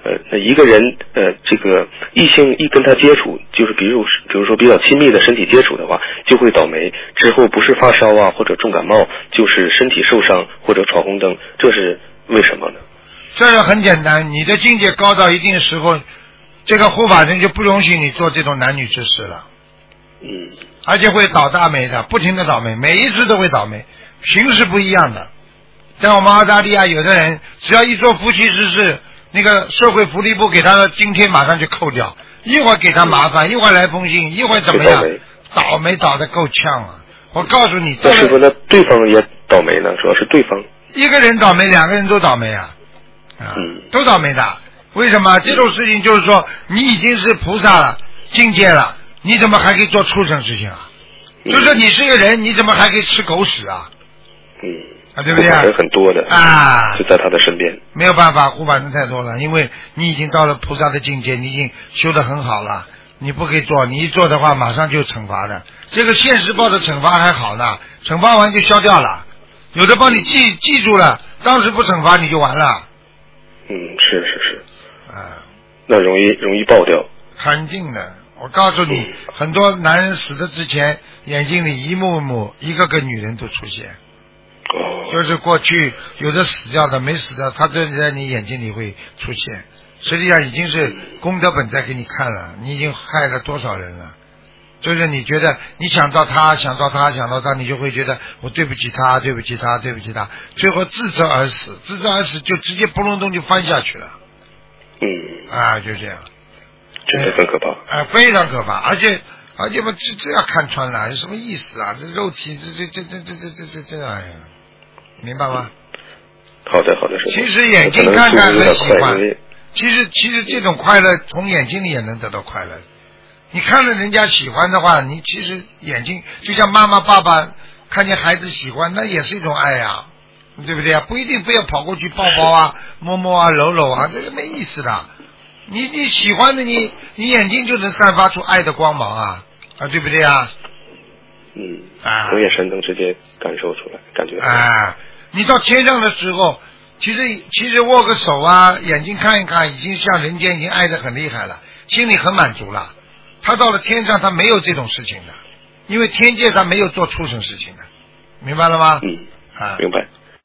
那一个人这个异性一跟他接触，就是比如说比较亲密的身体接触的话，就会倒霉，之后不是发烧啊或者重感冒，就是身体受伤或者闯红灯，这是为什么呢？ 这个很简单，你的境界高到一定时候，这个护法神就不容许你做这种男女之事了。而且会倒大霉的，不停的倒霉，每一次都会倒霉，形式不一样的。像我们澳大利亚有的人，只要一做夫妻之事，那个社会福利部给他的津贴马上就扣掉，一会儿给他麻烦，一会儿来封信，一会儿怎么样，倒霉倒得够呛啊！我告诉你， 但是说那对方也倒霉呢，主要是对方一个人倒霉，两个人都倒霉啊，都倒霉的。为什么？这种事情就是说，你已经是菩萨了，境界了，你怎么还可以做畜生事情啊？就是你是一个人，你怎么还可以吃狗屎啊？对不对啊？ 人很多的啊，就在他的身边。 没有办法，护法人太多了，因为你已经到了菩萨的境界，你已经修得很好了，你不可以做，你一做的话，马上就惩罚的。这个现世报的惩罚还好呢，惩罚完就消掉了，有的帮你记住了，当时不惩罚你就完了。 是。那容易爆掉。 肯定的，我告诉你，很多男人死的之前，眼睛里一幕幕一个个女人都出现。就是过去有的死掉的没死掉，他就在你眼睛里会出现，实际上已经是功德本在给你看了，你已经害了多少人了。就是你觉得你想到他，你就会觉得我对不起他，最后自责而死就直接扑隆咚就翻下去了。就这样。 真的很可怕。 非常可怕，而且嘛，这要看穿了，有什么意思啊？这肉体，这哎呀，明白吗？ 好的。 其实眼睛看看很喜欢，其实这种快乐从眼睛里也能得到快乐。你看着人家喜欢的话，你其实眼睛就像妈妈爸爸看见孩子喜欢，那也是一种爱啊，对不对啊？不一定非要跑过去抱抱啊、摸摸啊、搂搂啊，这个没意思的。你喜欢的你眼睛就能散发出爱的光芒啊，对不对啊？ 从眼神能直接感受出来，感觉。 你到天上的时候，其实握个手啊，眼睛看一看，已经像人间已经爱得很厉害了，心里很满足了。他到了天上，他没有这种事情的，因为天界他没有做畜生事情的，明白了吗？ 明白。